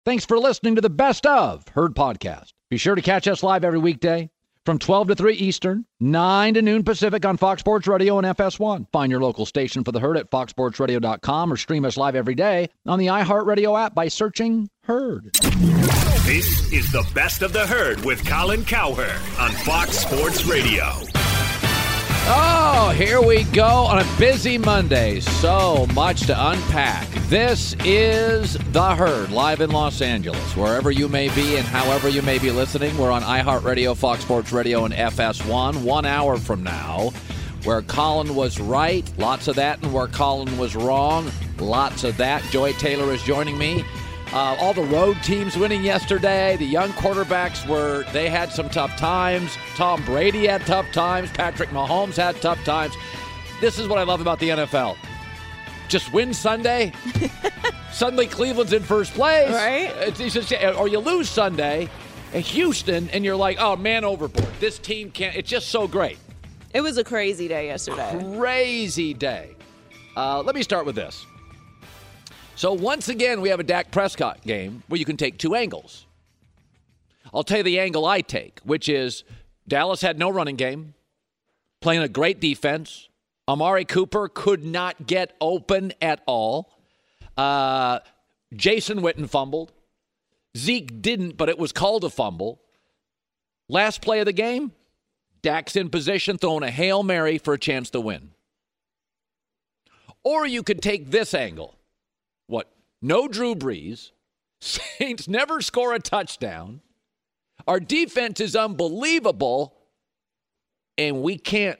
Thanks for listening to the Best of Herd podcast. Be sure to catch us live every weekday from 12 to 3 Eastern, 9 to noon Pacific on Fox Sports Radio and FS1. Find your local station for the Herd at foxsportsradio.com or stream us live every day on the iHeartRadio app by searching Herd. This is the Best of the Herd with Colin Cowherd on Fox Sports Radio. Oh, here we go on a busy Monday. So much to unpack. This is The Herd, live in Los Angeles. Wherever you may be and however you may be listening, we're on iHeartRadio, Fox Sports Radio, and FS1. 1 hour from now, where Colin was right, lots of that, and where Colin was wrong, lots of that. Joy Taylor is joining me. All the road teams winning yesterday. The young quarterbacks they had some tough times. Tom Brady had tough times. Patrick Mahomes had tough times. This is what I love about the NFL. Just win Sunday. Suddenly Cleveland's in first place. Right. It's just, or you lose Sunday in Houston and you're like, oh, man overboard. This team can't. It's just so great. It was a crazy day yesterday. Crazy day. Let me start with this. So once again, we have a Dak Prescott game where you can take two angles. I'll tell you the angle I take, which is Dallas had no running game, playing a great defense. Amari Cooper could not get open at all. Jason Witten fumbled. Zeke didn't, but it was called a fumble. Last play of the game, Dak's in position, throwing a Hail Mary for a chance to win. Or you could take this angle. What? No Drew Brees. Saints never score a touchdown. Our defense is unbelievable. And we can't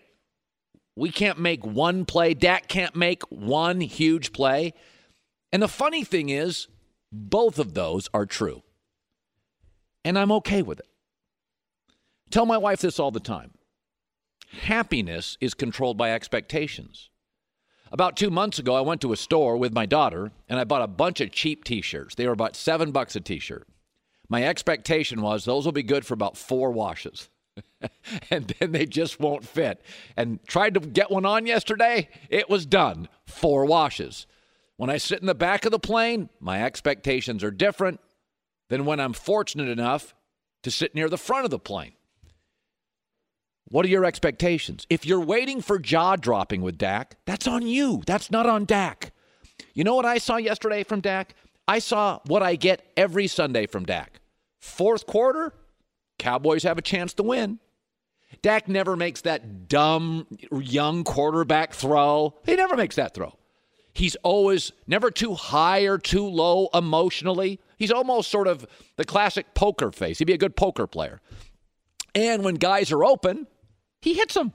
make one play. Dak can't make one huge play. And the funny thing is, both of those are true. And I'm okay with it. Tell my wife this all the time. Happiness is controlled by expectations. About 2 months ago, I went to a store with my daughter, and I bought a bunch of cheap T-shirts. They were about $7 a T-shirt. My expectation was those will be good for about 4 washes, and then they just won't fit. And tried to get one on yesterday. It was done. 4 washes. When I sit in the back of the plane, my expectations are different than when I'm fortunate enough to sit near the front of the plane. What are your expectations? If you're waiting for jaw-dropping with Dak, that's on you. That's not on Dak. You know what I saw yesterday from Dak? I saw what I get every Sunday from Dak. Fourth quarter, Cowboys have a chance to win. Dak never makes that dumb young quarterback throw. He never makes that throw. He's always never too high or too low emotionally. He's almost sort of the classic poker face. He'd be a good poker player. And when guys are open, he hits them.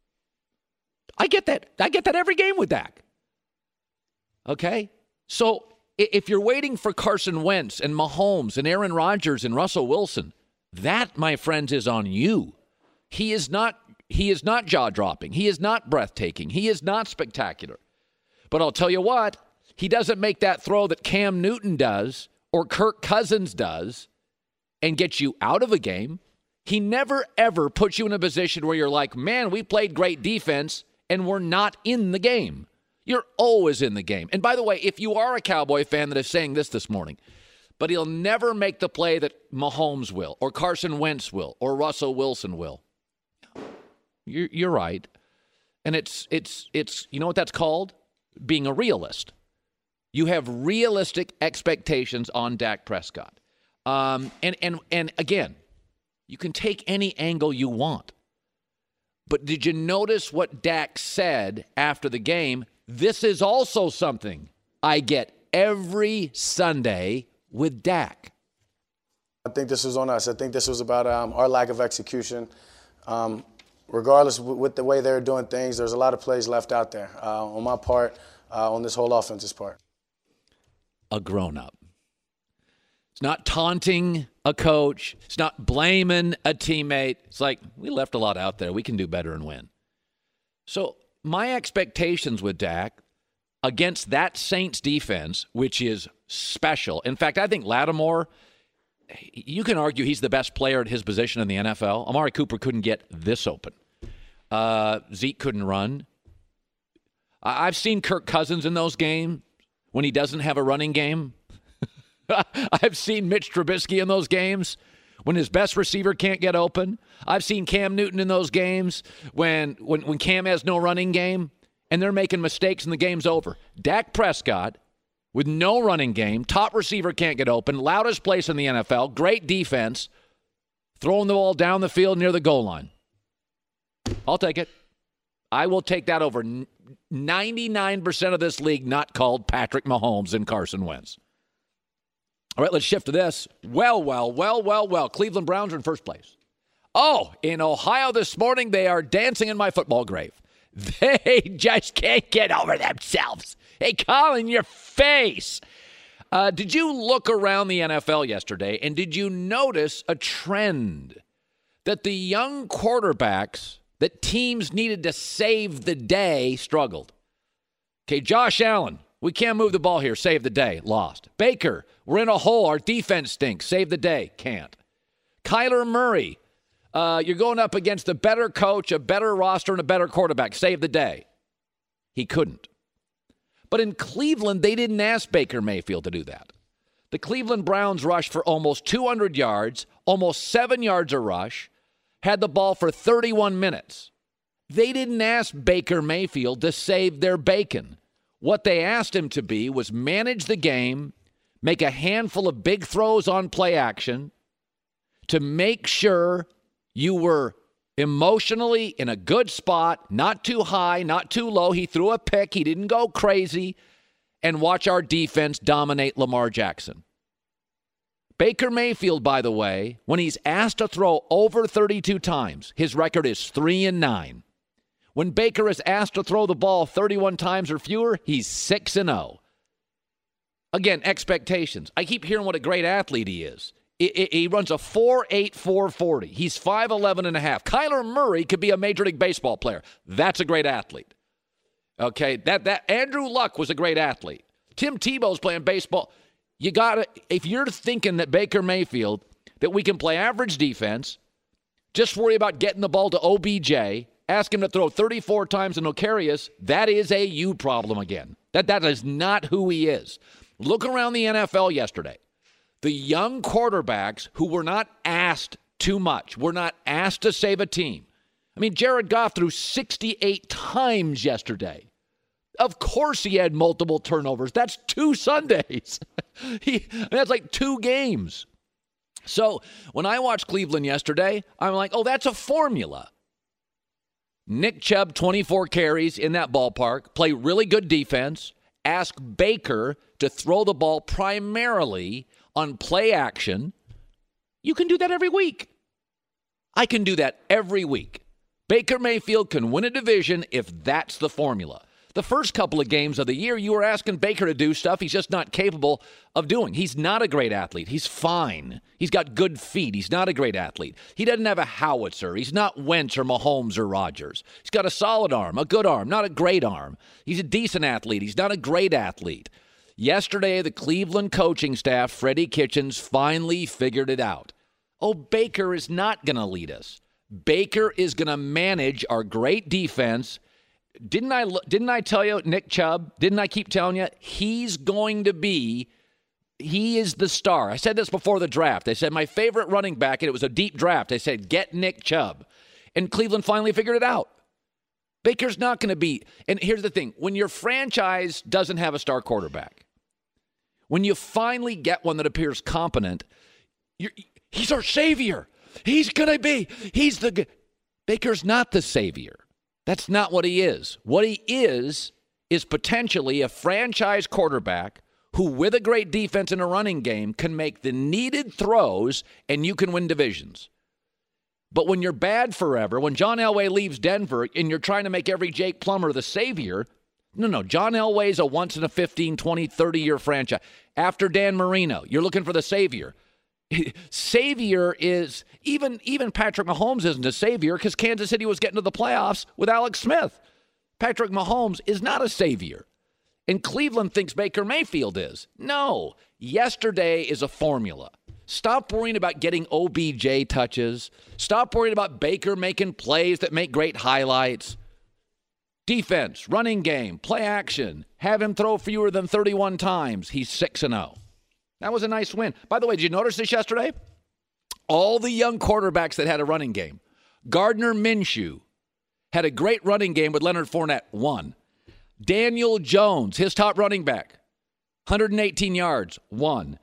I get that. I get that every game with Dak. Okay? So if you're waiting for Carson Wentz and Mahomes and Aaron Rodgers and Russell Wilson, that, my friends, is on you. He is not jaw-dropping. He is not breathtaking. He is not spectacular. But I'll tell you what, he doesn't make that throw that Cam Newton does or Kirk Cousins does and get you out of a game. He never, ever puts you in a position where you're like, man, we played great defense and we're not in the game. You're always in the game. And by the way, if you are a Cowboy fan that is saying this morning, but he'll never make the play that Mahomes will or Carson Wentz will or Russell Wilson will. You're right. And it's you know what that's called? Being a realist. You have realistic expectations on Dak Prescott. And again, you can take any angle you want. But did you notice what Dak said after the game? This is also something I get every Sunday with Dak. I think this was on us. I think this was about our lack of execution. Regardless with the way they're doing things, there's a lot of plays left out there on my part, on this whole offense's part. A grown-up. It's not taunting a coach. It's not blaming a teammate. It's like, we left a lot out there. We can do better and win. So my expectations with Dak against that Saints defense, which is special. In fact, I think Lattimore, you can argue he's the best player at his position in the NFL. Amari Cooper couldn't get this open. Zeke couldn't run. I've seen Kirk Cousins in those games when he doesn't have a running game. I've seen Mitch Trubisky in those games when his best receiver can't get open. I've seen Cam Newton in those games when Cam has no running game and they're making mistakes and the game's over. Dak Prescott, with no running game, top receiver can't get open, loudest place in the NFL, great defense, throwing the ball down the field near the goal line. I'll take it. I will take that over 99% of this league not called Patrick Mahomes and Carson Wentz. All right, let's shift to this. Well. Cleveland Browns are in first place. Oh, in Ohio this morning, they are dancing in my football grave. They just can't get over themselves. Hey, Colin, your face. Did you look around the NFL yesterday, and did you notice a trend that the young quarterbacks that teams needed to save the day struggled? Okay, Josh Allen, we can't move the ball here, save the day, lost. Baker, we're in a hole, our defense stinks, save the day, can't. Kyler Murray, you're going up against a better coach, a better roster, and a better quarterback, save the day. He couldn't. But in Cleveland, they didn't ask Baker Mayfield to do that. The Cleveland Browns rushed for almost 200 yards, almost 7 yards a rush, had the ball for 31 minutes. They didn't ask Baker Mayfield to save their bacon. What they asked him to be was manage the game, make a handful of big throws on play action to make sure you were emotionally in a good spot, not too high, not too low. He threw a pick. He didn't go crazy. And watch our defense dominate Lamar Jackson. Baker Mayfield, by the way, when he's asked to throw over 32 times, his record is 3-9. When Baker is asked to throw the ball 31 times or fewer, he's 6-0. Again, expectations. I keep hearing what a great athlete he is. He runs a 4.8 4.40. He's 5'11 and a half. Kyler Murray could be a Major League Baseball player. That's a great athlete. Okay, that Andrew Luck was a great athlete. Tim Tebow's playing baseball. You got to, if you're thinking that Baker Mayfield, that we can play average defense, just worry about getting the ball to OBJ, ask him to throw 34 times and Ocarius, that is a you problem again. That is not who he is. Look around the NFL yesterday. The young quarterbacks who were not asked too much, were not asked to save a team. I mean, Jared Goff threw 68 times yesterday. Of course he had multiple turnovers. That's 2 Sundays. That's like 2 games. So when I watched Cleveland yesterday, I'm like, oh, that's a formula. Nick Chubb, 24 carries in that ballpark, play really good defense, ask Baker to throw the ball primarily on play action. You can do that every week. I can do that every week. Baker Mayfield can win a division if that's the formula. The first couple of games of the year, you were asking Baker to do stuff he's just not capable of doing. He's not a great athlete. He's fine. He's got good feet. He's not a great athlete. He doesn't have a howitzer. He's not Wentz or Mahomes or Rodgers. He's got a solid arm, a good arm, not a great arm. He's a decent athlete. He's not a great athlete. Yesterday, the Cleveland coaching staff, Freddie Kitchens, finally figured it out. Oh, Baker is not going to lead us. Baker is going to manage our great defense. Didn't I tell you, Nick Chubb? Didn't I keep telling you? He is the star. I said this before the draft. I said my favorite running back, and it was a deep draft. I said, get Nick Chubb. And Cleveland finally figured it out. Baker's not going to be. And here's the thing. When your franchise doesn't have a star quarterback, when you finally get one that appears competent, he's our savior. He's going to be. Baker's not the savior. That's not what he is. What he is potentially a franchise quarterback who, with a great defense and a running game, can make the needed throws and you can win divisions. But when you're bad forever, when John Elway leaves Denver and you're trying to make every Jake Plummer the savior, no. John Elway's a once in a 15, 20, 30-year franchise. After Dan Marino, you're looking for the savior. Savior is, even Patrick Mahomes isn't a savior because Kansas City was getting to the playoffs with Alex Smith. Patrick Mahomes is not a savior. And Cleveland thinks Baker Mayfield is. No, yesterday is a formula. Stop worrying about getting OBJ touches. Stop worrying about Baker making plays that make great highlights. Defense, running game, play action. Have him throw fewer than 31 times. He's 6-0. That was a nice win. By the way, did you notice this yesterday? All the young quarterbacks that had a running game. Gardner Minshew had a great running game with Leonard Fournette, won. Daniel Jones, his top running back, 118 yards, won.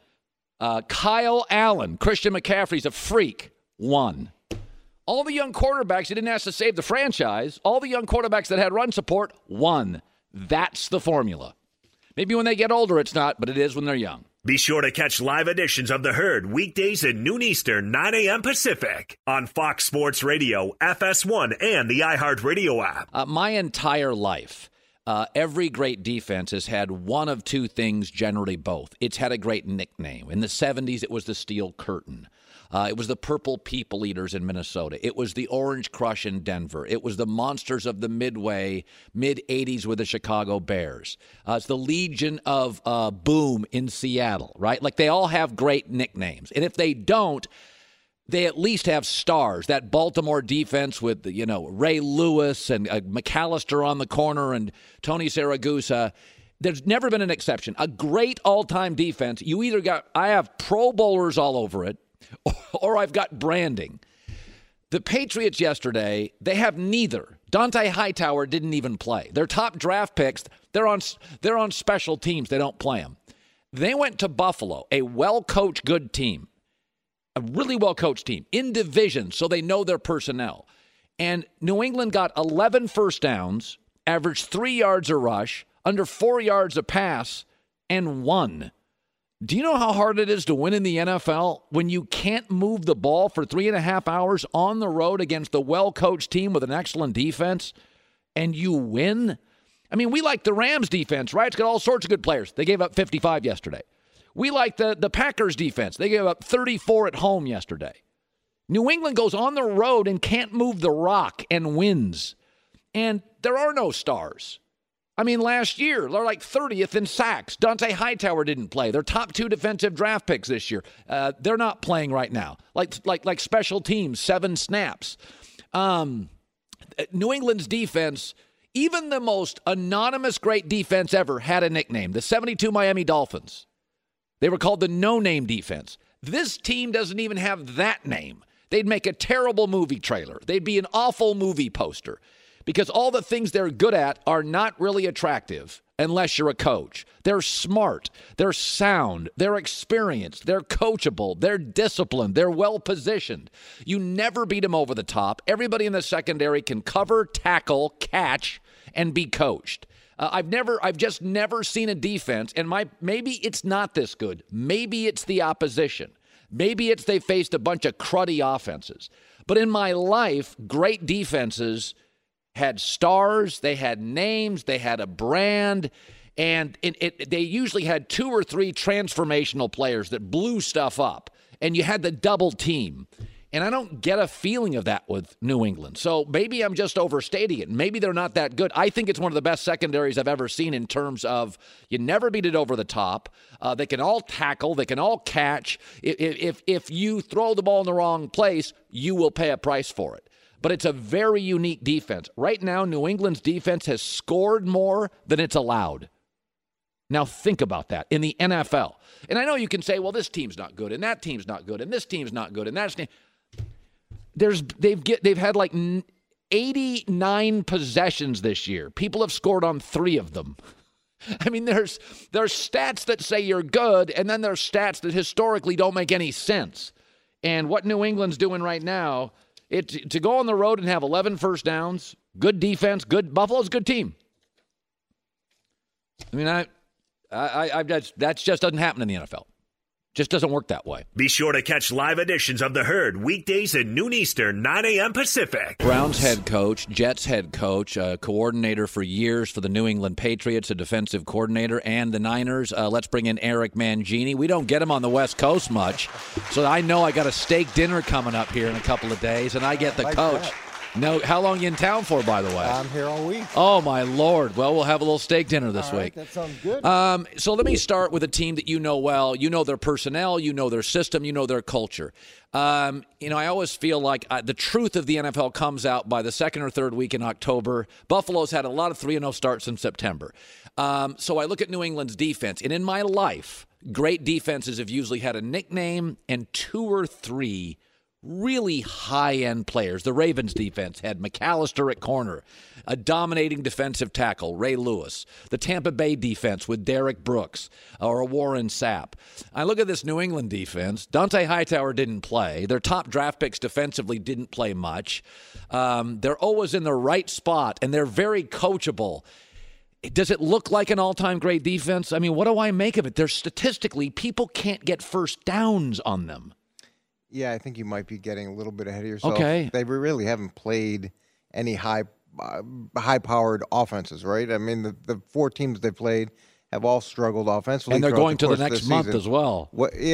Kyle Allen, Christian McCaffrey's a freak, won. All the young quarterbacks, he didn't ask to save the franchise. All the young quarterbacks that had run support, won. That's the formula. Maybe when they get older it's not, but it is when they're young. Be sure to catch live editions of The Herd weekdays at noon Eastern, 9 a.m. Pacific on Fox Sports Radio, FS1, and the iHeartRadio app. My entire life, every great defense has had one of two things, generally both. It's had a great nickname. In the 70s, it was the Steel Curtain. It was the Purple People Eaters in Minnesota. It was the Orange Crush in Denver. It was the Monsters of the Midway, mid-'80s with the Chicago Bears. It's the Legion of Boom in Seattle, right? Like, they all have great nicknames. And if they don't, they at least have stars. That Baltimore defense with, Ray Lewis and McAllister on the corner and Tony Siragusa. There's never been an exception. A great all-time defense, I have Pro Bowlers all over it, or I've got branding. The Patriots yesterday, they have neither. Dante Hightower didn't even play. Their top draft picks, they're on special teams. They don't play them. They went to Buffalo, a well-coached, good team, a really well-coached team, in division, so they know their personnel. And New England got 11 first downs, averaged 3 yards a rush, under 4 yards a pass, and won. Do you know how hard it is to win in the NFL when you can't move the ball for 3.5 hours on the road against a well-coached team with an excellent defense, and you win? I mean, we like the Rams defense, right? It's got all sorts of good players. They gave up 55 yesterday. We like the Packers defense. They gave up 34 at home yesterday. New England goes on the road and can't move the rock and wins. And there are no stars. I mean, last year, they're like 30th in sacks. Dante Hightower didn't play. Their top 2 defensive draft picks this year. They're not playing right now. Like special teams, 7 snaps. New England's defense, even the most anonymous great defense ever, had a nickname. The 72 Miami Dolphins. They were called the no-name defense. This team doesn't even have that name. They'd make a terrible movie trailer. They'd be an awful movie poster. Because all the things they're good at are not really attractive unless you're a coach. They're smart. They're sound. They're experienced. They're coachable. They're disciplined. They're well-positioned. You never beat them over the top. Everybody in the secondary can cover, tackle, catch, and be coached. I've just never seen a defense, and maybe it's not this good. Maybe it's the opposition. Maybe it's they faced a bunch of cruddy offenses. But in my life, great defenses had stars, they had names, they had a brand, and they usually had 2 or 3 transformational players that blew stuff up, and you had the double team. And I don't get a feeling of that with New England. So maybe I'm just overstating it. Maybe they're not that good. I think it's one of the best secondaries I've ever seen in terms of you never beat it over the top. They can all tackle. They can all catch. If you throw the ball in the wrong place, you will pay a price for it. But it's a very unique defense. Right now, New England's defense has scored more than it's allowed. Now think about that in the NFL. And I know you can say, well, this team's not good, and that team's not good, and this team's not good, and that's... They've had like 89 possessions this year. People have scored on 3 of them. I mean, there's stats that say you're good, and then there's stats that historically don't make any sense. And what New England's doing right now, to go on the road and have 11 first downs, good defense, Buffalo's a good team. I mean, that just doesn't happen in the NFL. Just doesn't work that way. Be sure to catch live editions of The Herd weekdays at noon Eastern, 9 a.m. Pacific. Browns head coach, Jets head coach, coordinator for years for the New England Patriots, a defensive coordinator, and the Niners. Let's bring in Eric Mangini. We don't get him on the West Coast much, so I know I got a steak dinner coming up here in a couple of days, and I get the coach. No, how long you in town for, by the way? I'm here all week. Oh, my Lord. Well, we'll have a little steak dinner this week. That sounds good. So let me start with a team that you know well. You know their personnel. You know their system. You know their culture. I always feel like the truth of the NFL comes out by the second or third week in October. Buffalo's had a lot of 3-0 starts in September. So I look at New England's defense, and in my life, great defenses have usually had a nickname and 2 or 3 really high-end players. The Ravens defense had McAllister at corner, a dominating defensive tackle, Ray Lewis. The Tampa Bay defense with Derek Brooks or Warren Sapp. I look at this New England defense. Dante Hightower didn't play. Their top draft picks defensively didn't play much. They're always in the right spot, and they're very coachable. Does it look like an all-time great defense? I mean, what do I make of it? They're statistically, people can't get first downs on them. Yeah, I think you might be getting a little bit ahead of yourself. Okay. They really haven't played any high-powered offenses, right? I mean, the 4 teams they've played have all struggled offensively. And they're going to the next month season as well.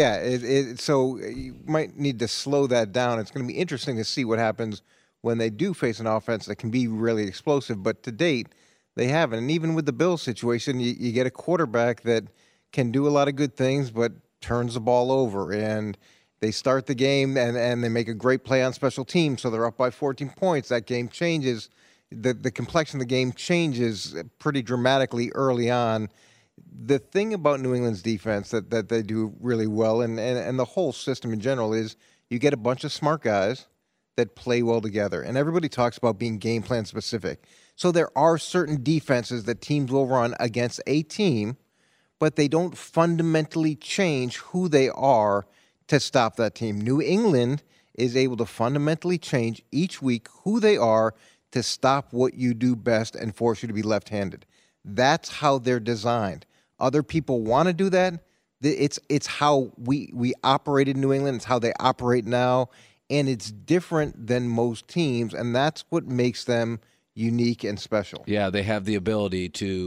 So you might need to slow that down. It's going to be interesting to see what happens when they do face an offense that can be really explosive. But to date, they haven't. And even with the Bills situation, you get a quarterback that can do a lot of good things but turns the ball over. And they start the game and they make a great play on special teams, so they're up by 14 points. That game changes. The complexion of the game changes pretty dramatically early on. The thing about New England's defense that they do really well, and the whole system in general, is you get a bunch of smart guys that play well together. And everybody talks about being game plan specific. So there are certain defenses that teams will run against a team, but they don't fundamentally change who they are to stop that team. New England is able to fundamentally change each week who they are to stop what you do best and force you to be left-handed. That's how they're designed. Other people want to do that. It's how we operate in New England. It's how they operate now, and it's different than most teams, and that's what makes them unique and special. Yeah, they have the ability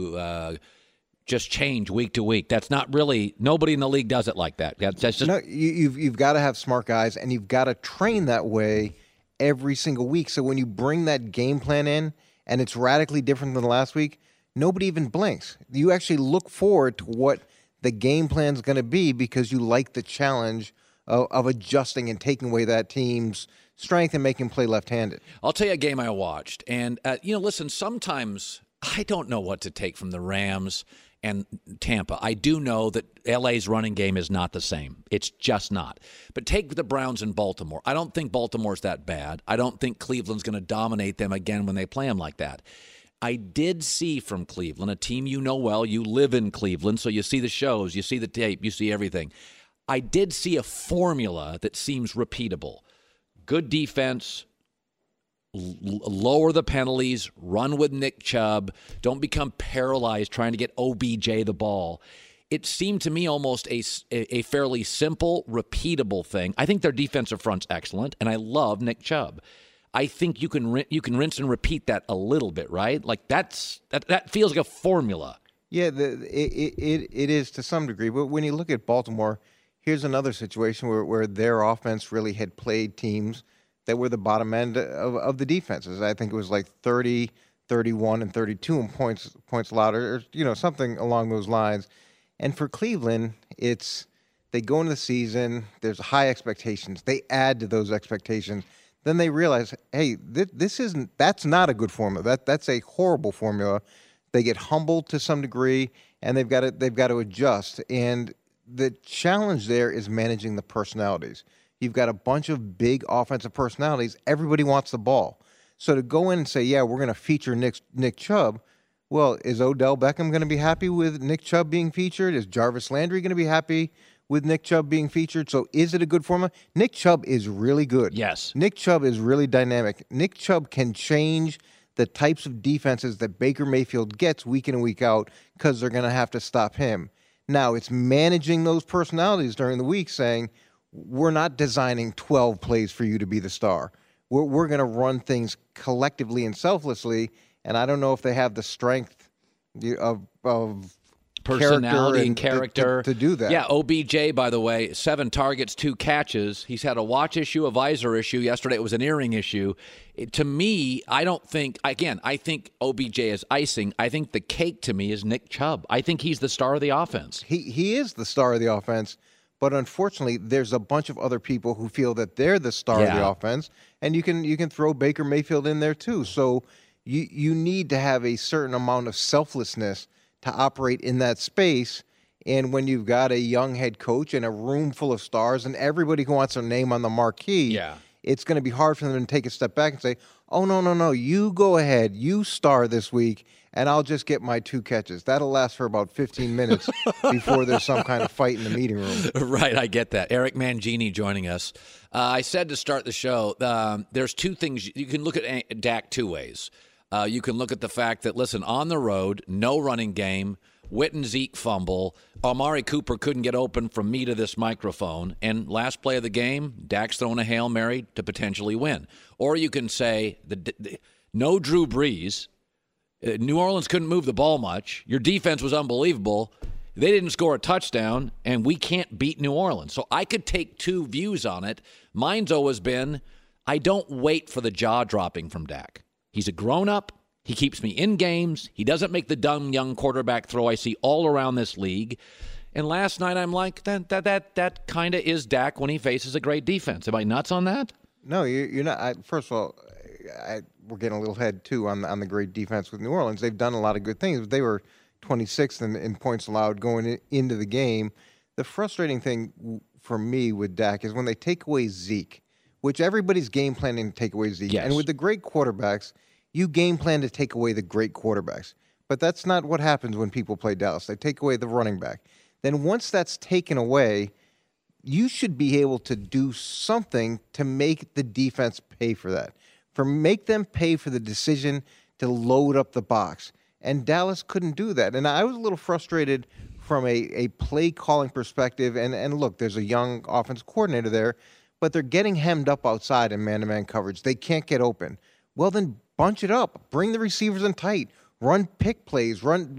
to just change week to week. That's not really, nobody in the league does it like that. That's just, no, you've got to have smart guys, and you've got to train that way every single week. So when you bring that game plan in, and it's radically different than last week, nobody even blinks. You actually look forward to what the game plan is going to be because you like the challenge of adjusting and taking away that team's strength and making them play left-handed. I'll tell you a game I watched. And, listen, sometimes I don't know what to take from the Rams and Tampa. I do know that LA's running game is not the same. It's just not. But take the Browns in Baltimore. I don't think Baltimore's that bad. I don't think Cleveland's going to dominate them again when they play them like that. I did see from Cleveland, a team you know well. You live in Cleveland, so you see the shows, you see the tape, you see everything. I did see a formula that seems repeatable. Good defense, lower the penalties, run with Nick Chubb, don't become paralyzed trying to get OBJ the ball. It seemed to me almost a fairly simple, repeatable thing. I think their defensive front's excellent, and I love Nick Chubb. I think you can rinse and repeat that a little bit, right? Like that feels like a formula. Yeah, it is to some degree. But when you look at Baltimore, here's another situation where their offense really had played teams that were the bottom end of the defenses. I think it was like 30, 31, and 32 in points allowed, or something along those lines. And for Cleveland, it's they go into the season, there's high expectations. They add to those expectations. Then they realize, hey, that's not a good formula. That's a horrible formula. They get humbled to some degree, and they've got to adjust. And the challenge there is managing the personalities. You've got a bunch of big offensive personalities. Everybody wants the ball. So to go in and say, yeah, we're going to feature Nick Chubb, well, is Odell Beckham going to be happy with Nick Chubb being featured? Is Jarvis Landry going to be happy with Nick Chubb being featured? So is it a good formula? Nick Chubb is really good. Yes. Nick Chubb is really dynamic. Nick Chubb can change the types of defenses that Baker Mayfield gets week in and week out because they're going to have to stop him. Now, it's managing those personalities during the week, saying, we're not designing 12 plays for you to be the star. We're going to run things collectively and selflessly, and I don't know if they have the strength of personality and character to do that. Yeah, OBJ, by the way, 7 targets, 2 catches. He's had a watch issue, a visor issue. Yesterday it was an earring issue. To me, I think OBJ is icing. I think the cake to me is Nick Chubb. I think he's the star of the offense. He is the star of the offense, but unfortunately, there's a bunch of other people who feel that they're the star of the offense, and you can throw Baker Mayfield in there too. So you need to have a certain amount of selflessness to operate in that space. And when you've got a young head coach and a room full of stars and everybody who wants their name on the marquee, it's going to be hard for them to take a step back and say, oh, no, you go ahead, you star this week, and I'll just get my 2 catches. That'll last for about 15 minutes before there's some kind of fight in the meeting room. Right, I get that. Eric Mangini joining us. I said to start the show, there's 2 things. You can look at Dak 2 ways. You can look at the fact that, listen, on the road, no running game, Witten Zeke fumble, Amari Cooper couldn't get open from me to this microphone, and last play of the game, Dak's throwing a Hail Mary to potentially win. Or you can say, no Drew Brees, New Orleans couldn't move the ball much, your defense was unbelievable, they didn't score a touchdown, and we can't beat New Orleans. So I could take 2 views on it. Mine's always been, I don't wait for the jaw-dropping from Dak. He's a grown-up. He keeps me in games. He doesn't make the dumb young quarterback throw I see all around this league. And last night I'm like, that kind of is Dak when he faces a great defense. Am I nuts on that? No, you're not. First of all, we're getting a little ahead, too, on the great defense with New Orleans. They've done a lot of good things. They were 26th in points allowed going into the game. The frustrating thing for me with Dak is when they take away Zeke, which everybody's game planning to take away Zeke. Yes. And with the great quarterbacks, you game plan to take away the great quarterbacks. But that's not what happens when people play Dallas. They take away the running back. Then once that's taken away, you should be able to do something to make the defense pay for that. Make them pay for the decision to load up the box. And Dallas couldn't do that. And I was a little frustrated from a play calling perspective. And look, there's a young offensive coordinator there, but they're getting hemmed up outside in man-to-man coverage. They can't get open. Well, then bunch it up. Bring the receivers in tight. Run pick plays.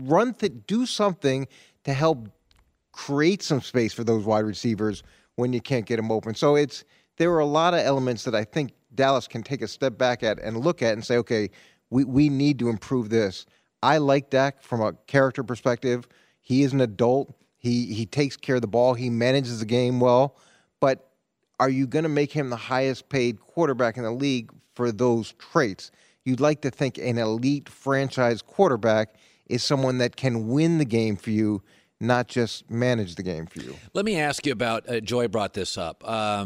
Do something to help create some space for those wide receivers when you can't get them open. So there were a lot of elements that I think Dallas can take a step back at and look at and say, okay, we need to improve this. I like Dak from a character perspective. He is an adult. He takes care of the ball. He manages the game well. But are you going to make him the highest paid quarterback in the league for those traits? You'd like to think an elite franchise quarterback is someone that can win the game for you, not just manage the game for you. Let me ask you about, Joy brought this up.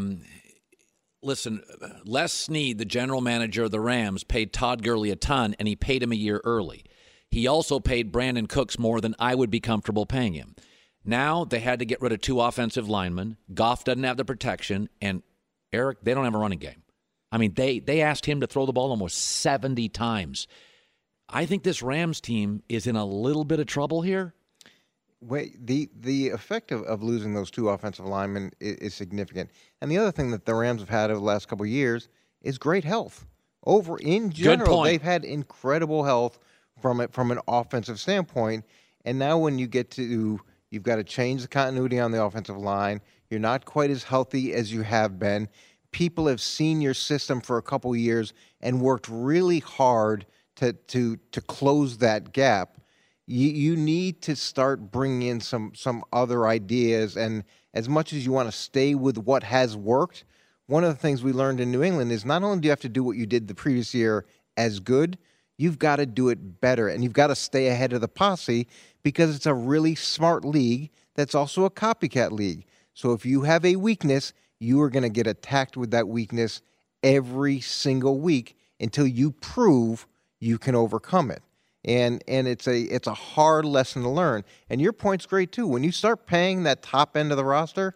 Listen, Les Snead, the general manager of the Rams, paid Todd Gurley a ton, and he paid him a year early. He also paid Brandon Cooks more than I would be comfortable paying him. Now they had to get rid of 2 offensive linemen. Goff doesn't have the protection, and Eric, they don't have a running game. I mean, they asked him to throw the ball almost 70 times. I think this Rams team is in a little bit of trouble here. Wait, the effect of losing those 2 offensive linemen is significant. And the other thing that the Rams have had over the last couple of years is great health. In general, they've had incredible health from an offensive standpoint. And now when you've got to change the continuity on the offensive line. You're not quite as healthy as you have been. People have seen your system for a couple of years and worked really hard to close that gap. You need to start bringing in some other ideas. And as much as you want to stay with what has worked, one of the things we learned in New England is not only do you have to do what you did the previous year as good, you've got to do it better. And you've got to stay ahead of the posse because it's a really smart league that's also a copycat league. So if you have a weakness, you are going to get attacked with that weakness every single week until you prove you can overcome it. And it's a hard lesson to learn. And your point's great too. When you start paying that top end of the roster,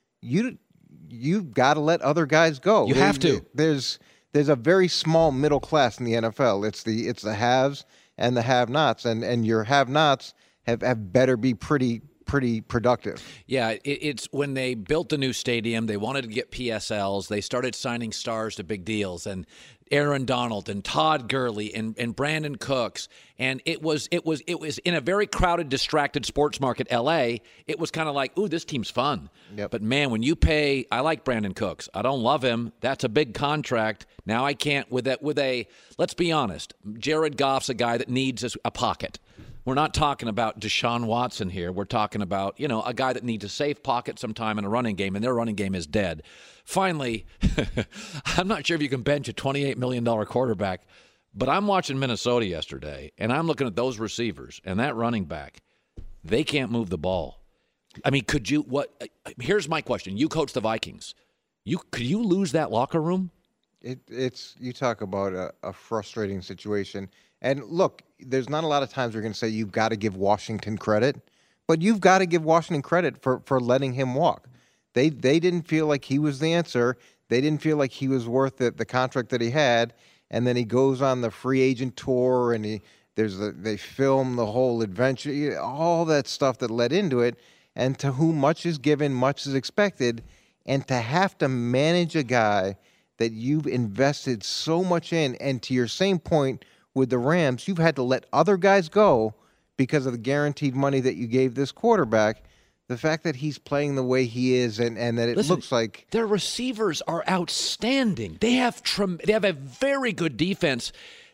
you've got to let other guys go. You have to. There's a very small middle class in the NFL. It's the haves and the have-nots, and your have-nots have better be pretty pretty productive. Yeah, it's when they built the new stadium, they wanted to get PSLs. They started signing stars to big deals, and Aaron Donald and Todd Gurley and Brandon Cooks. And it was in a very crowded, distracted sports market, L.A., it was kind of like, ooh, this team's fun. Yep. But, man, when you pay – I like Brandon Cooks. I don't love him. That's a big contract. Now I can't – with a – let's be honest. Jared Goff's a guy that needs a pocket. We're not talking about Deshaun Watson here. We're talking about, a guy that needs a safe pocket sometime in a running game, and their running game is dead. Finally, I'm not sure if you can bench a $28 million quarterback, but I'm watching Minnesota yesterday, and I'm looking at those receivers and that running back. They can't move the ball. I mean, could you – what? Here's my question. You coach the Vikings. Could you lose that locker room? It's you talk about a frustrating situation. And look, there's not a lot of times we're going to say you've got to give Washington credit, but you've got to give Washington credit for letting him walk. They didn't feel like he was the answer. They didn't feel like he was worth the contract that he had. And then he goes on the free agent tour, and they film the whole adventure, all that stuff that led into it. And to whom much is given, much is expected. And to have to manage a guy that you've invested so much in, and to your same point with the Rams, you've had to let other guys go because of the guaranteed money that you gave this quarterback. The fact that he's playing the way he is, and that it looks like their receivers are outstanding. They have a very good defense.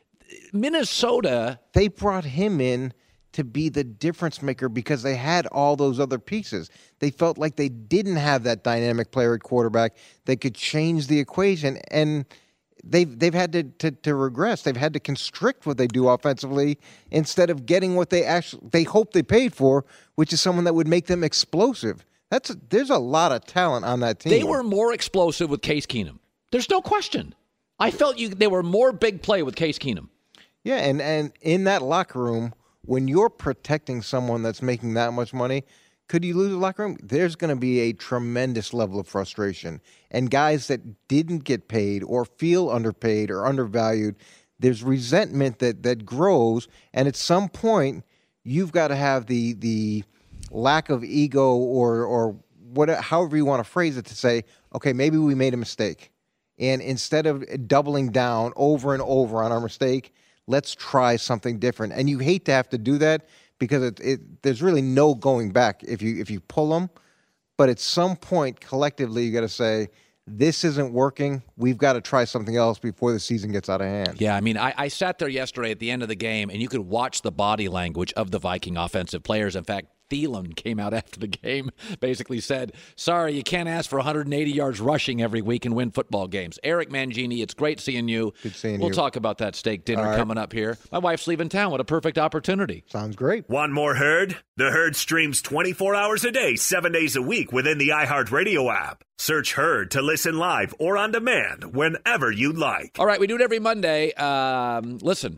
Minnesota, they brought him in to be the difference maker because they had all those other pieces. They felt like they didn't have that dynamic player at quarterback that could change the equation, and they've had to regress. They've had to constrict what they do offensively instead of getting what they hope they paid for, which is someone that would make them explosive. There's a lot of talent on that team. They were more explosive with Case Keenum. There's no question. I felt they were more big play with Case Keenum. Yeah, and in that locker room, when you're protecting someone that's making that much money, could you lose the locker room? There's going to be a tremendous level of frustration. And guys that didn't get paid or feel underpaid or undervalued, there's resentment that grows. And at some point, you've got to have the lack of ego or whatever, however you want to phrase it, to say, okay, maybe we made a mistake. And instead of doubling down over and over on our mistake, let's try something different. And you hate to have to do that because there's really no going back if you pull them. But at some point, collectively, you got to say, this isn't working. We've got to try something else before the season gets out of hand. Yeah, I mean, I sat there yesterday at the end of the game, and you could watch the body language of the Viking offensive players. In fact, Thielen came out after the game, basically said, sorry, you can't ask for 180 yards rushing every week and win football games. Eric Mangini, it's great seeing you. Good seeing you. We'll talk about that steak dinner coming up here. My wife's leaving town. What a perfect opportunity. Sounds great. Want more Herd? The Herd streams 24 hours a day, 7 days a week within the iHeartRadio app. Search Herd to listen live or on demand whenever you like. All right, we do it every Monday. Listen,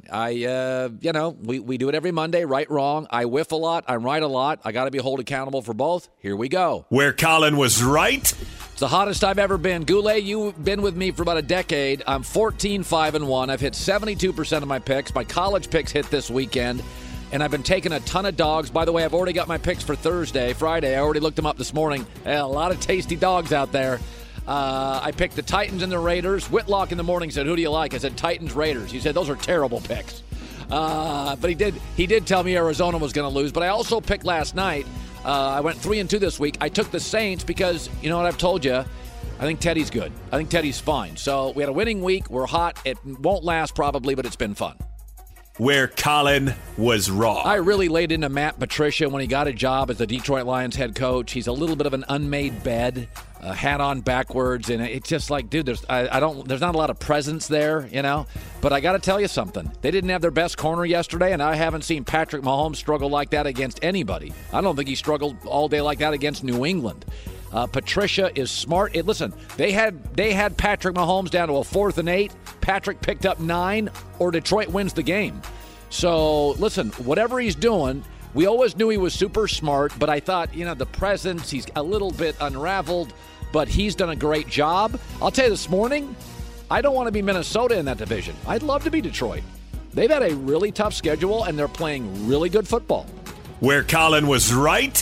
we do it every Monday, right, wrong. I whiff a lot. I'm right a lot. I got to be held accountable for both. Here we go. Where Colin was right. It's the hottest I've ever been. Goulet, you've been with me for about a decade. I'm 14-5-1. I've hit 72% of my picks. My college picks hit this weekend. And I've been taking a ton of dogs. By the way, I've already got my picks for Friday. I already looked them up this morning. A lot of tasty dogs out there. I picked the Titans and the Raiders. Whitlock in the morning said, who do you like? I said, Titans, Raiders. He said, those are terrible picks. But he did tell me Arizona was going to lose. But I also picked last night. I went 3-2 this week. I took the Saints because, you know what I've told you? I think Teddy's good. I think Teddy's fine. So we had a winning week. We're hot. It won't last probably, but it's been fun. Where Colin was wrong. I really laid into Matt Patricia when he got a job as the Detroit Lions head coach. He's a little bit of an unmade bed, hat on backwards, and it's just like, dude, there's not a lot of presence there, you know. But I got to tell you something. They didn't have their best corner yesterday, and I haven't seen Patrick Mahomes struggle like that against anybody. I don't think he struggled all day like that against New England. Patricia is smart. Listen, they had Patrick Mahomes down to a 4th and 8. Patrick picked up 9, or Detroit wins the game. So, listen, whatever he's doing, we always knew he was super smart, but I thought, the presence, he's a little bit unraveled, but he's done a great job. I'll tell you this morning, I don't want to be Minnesota in that division. I'd love to be Detroit. They've had a really tough schedule, and they're playing really good football. Where Colin was right.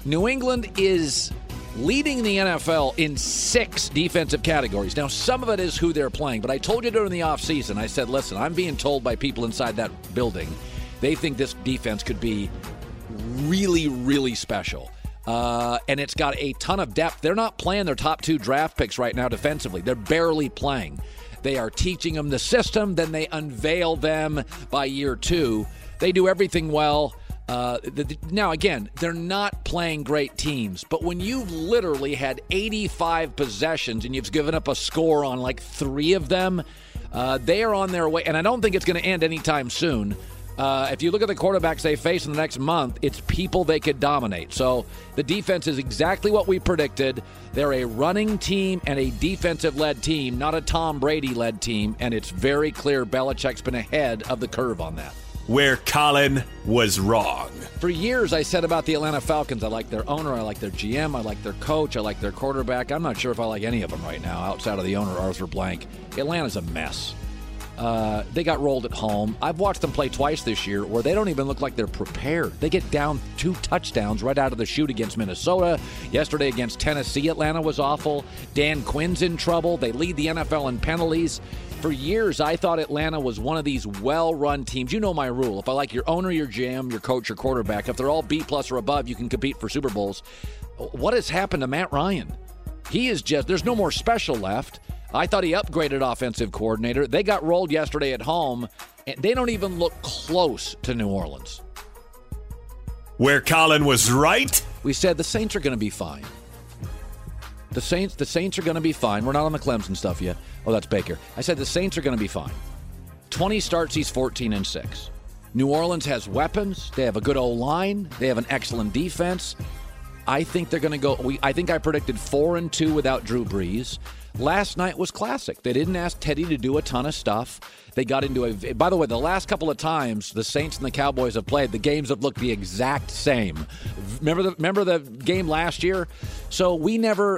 New England is leading the NFL in 6 defensive categories. Now, some of it is who they're playing, but I told you during the offseason, I said, listen, I'm being told by people inside that building, they think this defense could be really, really special. And it's got a ton of depth. They're not playing their top 2 draft picks right now defensively. They're barely playing. They are teaching them the system, then they unveil them by year 2. They do everything well. Now, again, they're not playing great teams, but when you've literally had 85 possessions and you've given up a score on like 3 of them, they are on their way. And I don't think it's going to end anytime soon. If you look at the quarterbacks they face in the next month, it's people they could dominate. So the defense is exactly what we predicted. They're a running team and a defensive-led team, not a Tom Brady-led team, and it's very clear Belichick's been ahead of the curve on that. Where Colin was wrong. For years, I said about the Atlanta Falcons, I like their owner, I like their GM, I like their coach, I like their quarterback. I'm not sure if I like any of them right now outside of the owner, Arthur Blank. Atlanta's a mess. They got rolled at home. I've watched them play twice this year where they don't even look like they're prepared. They get down 2 touchdowns right out of the chute against Minnesota. Yesterday against Tennessee, Atlanta was awful. Dan Quinn's in trouble. They lead the NFL in penalties. For years, I thought Atlanta was one of these well-run teams. You know my rule. If I like your owner, your GM, your coach, your quarterback, if they're all B+ or above, you can compete for Super Bowls. What has happened to Matt Ryan? He is just, there's no more special left. I thought he upgraded offensive coordinator. They got rolled yesterday at home, and they don't even look close to New Orleans. Where Colin was right. We said the Saints are going to be fine. The Saints are going to be fine. We're not on the Clemson stuff yet. Oh, that's Baker. I said the Saints are going to be fine. 20 starts, he's 14-6. New Orleans has weapons. They have a good O-line. They have an excellent defense. I think they're going to go. I think I predicted 4-2 without Drew Brees. Last night was classic. They didn't ask Teddy to do a ton of stuff. They got into a. By the way, the last couple of times the Saints and the Cowboys have played, the games have looked the exact same. Remember the game last year? So we never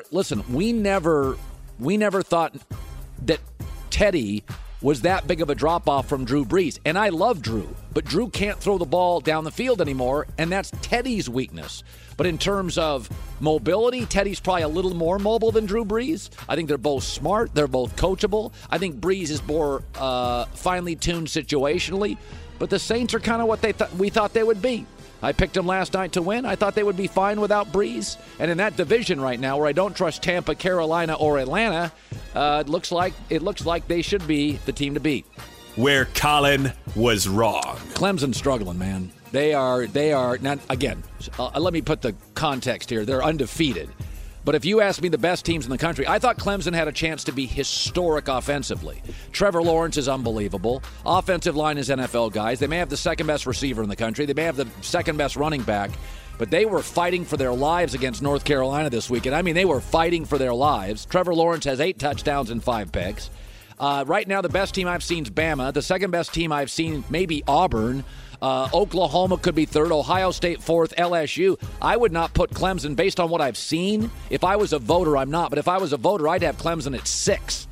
thought that Teddy was that big of a drop-off from Drew Brees. And I love Drew, but Drew can't throw the ball down the field anymore, and that's Teddy's weakness. But in terms of mobility, Teddy's probably a little more mobile than Drew Brees. I think they're both smart. They're both coachable. I think Brees is more finely tuned situationally. But the Saints are kind of what we thought they would be. I picked them last night to win. I thought they would be fine without Brees. And in that division right now, where I don't trust Tampa, Carolina, or Atlanta, it looks like they should be the team to beat. Where Colin was wrong. Clemson's struggling, man. They are not. Again, let me put the context here. They're undefeated. But if you ask me the best teams in the country, I thought Clemson had a chance to be historic offensively. Trevor Lawrence is unbelievable. Offensive line is NFL guys. They may have the second best receiver in the country. They may have the second best running back. But they were fighting for their lives against North Carolina this weekend. I mean, they were fighting for their lives. Trevor Lawrence has 8 touchdowns and 5 picks. Right now, the best team I've seen is Bama. The second best team I've seen, maybe Auburn. Oklahoma could be third. Ohio State fourth. LSU. I would not put Clemson based on what I've seen. If I was a voter, I'm not. But if I was a voter, I'd have Clemson at 6.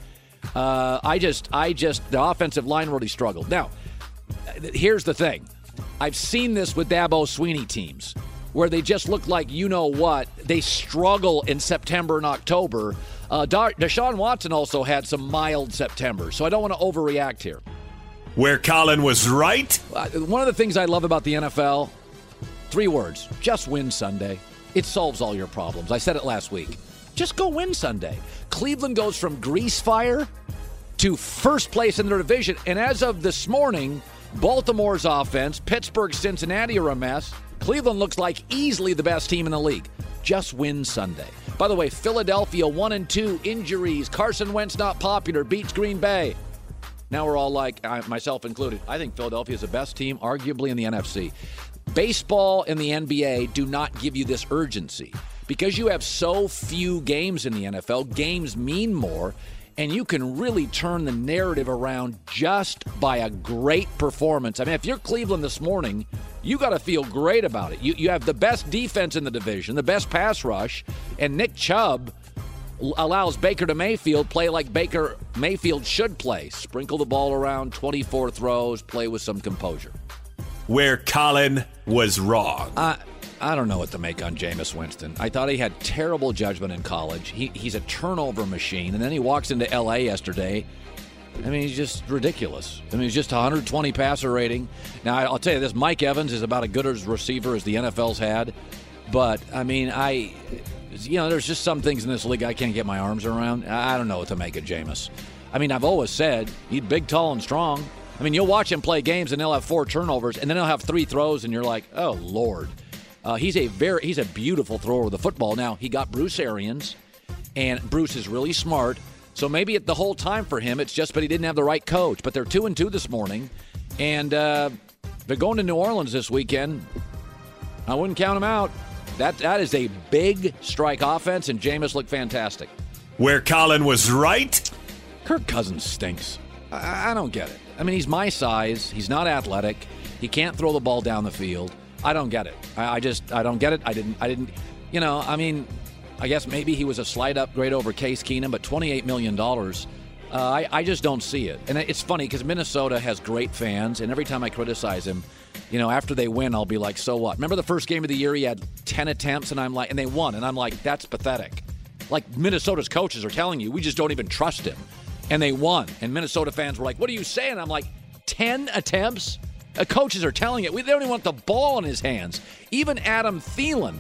The offensive line really struggled. Now, here's the thing. I've seen this with Dabo Swinney teams where they just look like you know what. They struggle in September and October. Deshaun Watson also had some mild September, so I don't want to overreact here. Where Colin was right. One of the things I love about the NFL, 3 words, just win Sunday. It solves all your problems. I said it last week. Just go win Sunday. Cleveland goes from grease fire to first place in their division, and as of this morning, Baltimore's offense, Pittsburgh, Cincinnati are a mess. Cleveland looks like easily the best team in the league. Just win Sunday. By the way, Philadelphia 1-2, injuries. Carson Wentz not popular, beats Green Bay. Now we're all like, myself included, I think Philadelphia is the best team, arguably in the NFC. Baseball and the NBA do not give you this urgency. Because you have so few games in the NFL, games mean more, and you can really turn the narrative around just by a great performance. I mean, if you're Cleveland this morning, you got to feel great about it. You have the best defense in the division, the best pass rush, and Nick Chubb allows Baker to Mayfield play like Baker Mayfield should play. Sprinkle the ball around, 24 throws, play with some composure. Where Colin was wrong. I don't know what to make on Jameis Winston. I thought he had terrible judgment in college. He's a turnover machine, and then he walks into L.A. yesterday. I mean, he's just ridiculous. I mean, he's just 120 passer rating. Now, I'll tell you this, Mike Evans is about as good a receiver as the NFL's had. But, I mean, there's just some things in this league I can't get my arms around. I don't know what to make of Jameis. I mean, I've always said he's big, tall, and strong. I mean, you'll watch him play games, and they'll have 4 turnovers, and then he'll have 3 throws, and you're like, oh, Lord. He's a beautiful thrower of the football. Now, he got Bruce Arians, and Bruce is really smart. So maybe the whole time for him, it's just but he didn't have the right coach. But they're 2-2 this morning, and they're going to New Orleans this weekend. I wouldn't count them out. That is a big strike offense, and Jameis looked fantastic. Where Colin was right? Kirk Cousins stinks. I don't get it. I mean, he's my size. He's not athletic. He can't throw the ball down the field. I don't get it. I don't get it. I didn't. I mean, I guess maybe he was a slight upgrade over Case Keenum, but $28 million. I just don't see it. And it's funny because Minnesota has great fans, and every time I criticize him, after they win, I'll be like, so what? Remember the first game of the year, he had 10 attempts, and they won, and I'm like, that's pathetic. Like Minnesota's coaches are telling you, we just don't even trust him. And they won. And Minnesota fans were like, what are you saying? I'm like, 10 attempts? Coaches are telling it. They don't even want the ball in his hands. Even Adam Thielen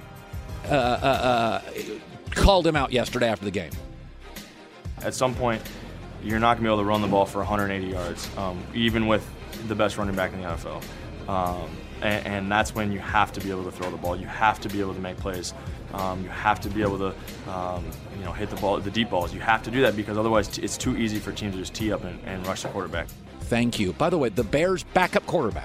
called him out yesterday after the game. At some point, you're not going to be able to run the ball for 180 yards, even with the best running back in the NFL. And that's when you have to be able to throw the ball. You have to be able to make plays. You have to be able to, hit the ball, the deep balls. You have to do that because otherwise it's too easy for teams to just tee up and rush the quarterback. Thank you. By the way, the Bears' backup quarterback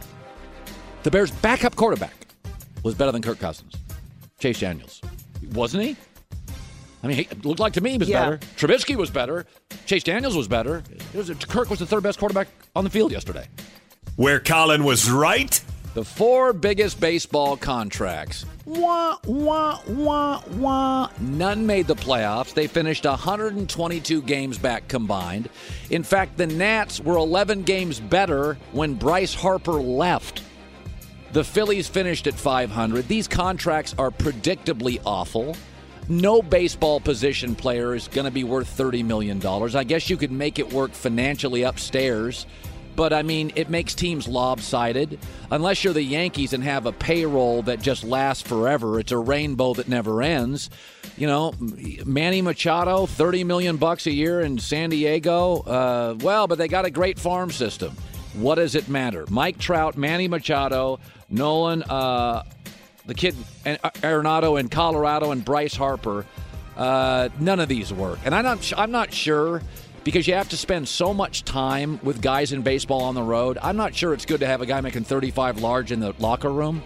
was better than Kirk Cousins. Chase Daniels. Wasn't he? I mean, it looked like to me he was better. Trubisky was better. Chase Daniels was better. Kirk was the third best quarterback on the field yesterday. Where Colin was right? The 4 biggest baseball contracts. Wah, wah, wah, wah. None made the playoffs. They finished 122 games back combined. In fact, the Nats were 11 games better when Bryce Harper left. The Phillies finished at 500. These contracts are predictably awful. No baseball position player is going to be worth $30 million. I guess you could make it work financially upstairs. But, I mean, it makes teams lopsided. Unless you're the Yankees and have a payroll that just lasts forever, it's a rainbow that never ends. Manny Machado, $30 million a year in San Diego. But they got a great farm system. What does it matter? Mike Trout, Manny Machado, Nolan, the kid Arenado in Colorado, and Bryce Harper. None of these work. And I'm not sure. Because you have to spend so much time with guys in baseball on the road. I'm not sure it's good to have a guy making $35 large in the locker room.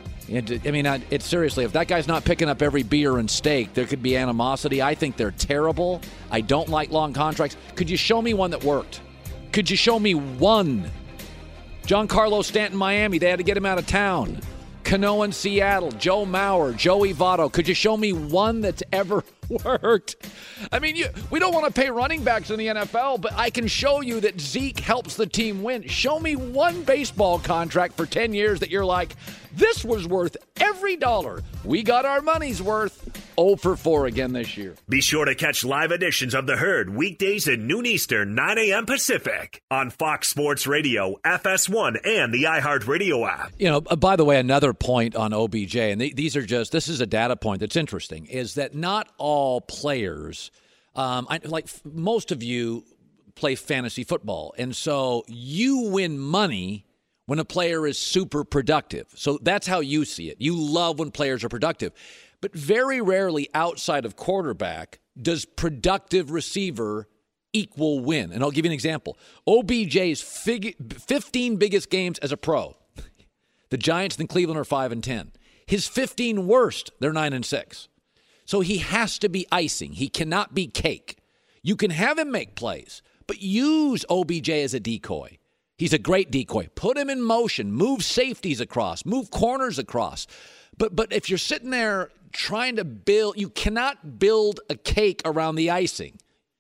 It's seriously, if that guy's not picking up every beer and steak, there could be animosity. I think they're terrible. I don't like long contracts. Could you show me one that worked? Could you show me one? Giancarlo Stanton, Miami, they had to get him out of town. Cano in Seattle, Joe Mauer, Joey Votto. Could you show me one that's ever worked? I mean, we don't want to pay running backs in the NFL, but I can show you that Zeke helps the team win. Show me one baseball contract for 10 years that you're like, this was worth every dollar. We got our money's worth. 0 for 4 again this year. Be sure to catch live editions of The Herd weekdays at noon Eastern, 9 a.m. Pacific on Fox Sports Radio, FS1, and the iHeartRadio app. By the way, another point on OBJ, and this is a data point that's interesting, is that not all players, like most of you play fantasy football, and so you win money when a player is super productive. So that's how you see it. You love when players are productive. But very rarely outside of quarterback does productive receiver equal win. And I'll give you an example. OBJ's 15 biggest games as a pro. The Giants and Cleveland are 5-10. His 15 worst, they're 9-6. So he has to be icing. He cannot be cake. You can have him make plays, but use OBJ as a decoy. He's a great decoy. Put him in motion. Move safeties across. Move corners across. But if you're sitting there trying to build, you cannot build a cake around the icing.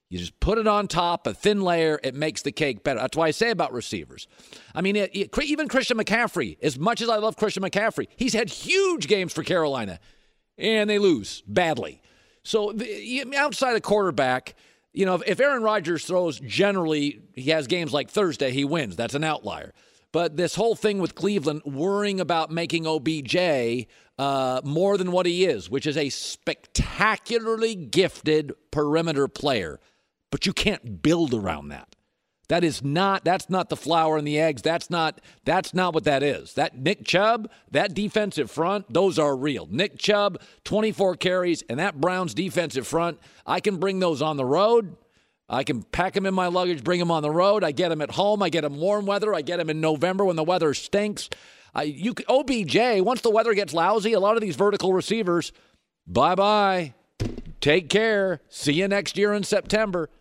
You just put it on top, a thin layer, it makes the cake better. That's why I say about receivers. I mean, even Christian McCaffrey, as much as I love Christian McCaffrey, he's had huge games for Carolina, and they lose badly. So outside of quarterback, if Aaron Rodgers throws, generally he has games like Thursday, he wins. That's an outlier. But this whole thing with Cleveland worrying about making OBJ more than what he is, which is a spectacularly gifted perimeter player. But you can't build around that. That's not the flour and the eggs. That's not what that is. That Nick Chubb, that defensive front, those are real. Nick Chubb, 24 carries, and that Browns defensive front, I can bring those on the road. I can pack them in my luggage, bring them on the road. I get them at home. I get them warm weather. I get them in November when the weather stinks. OBJ, once the weather gets lousy, a lot of these vertical receivers, bye-bye. Take care. See you next year in September.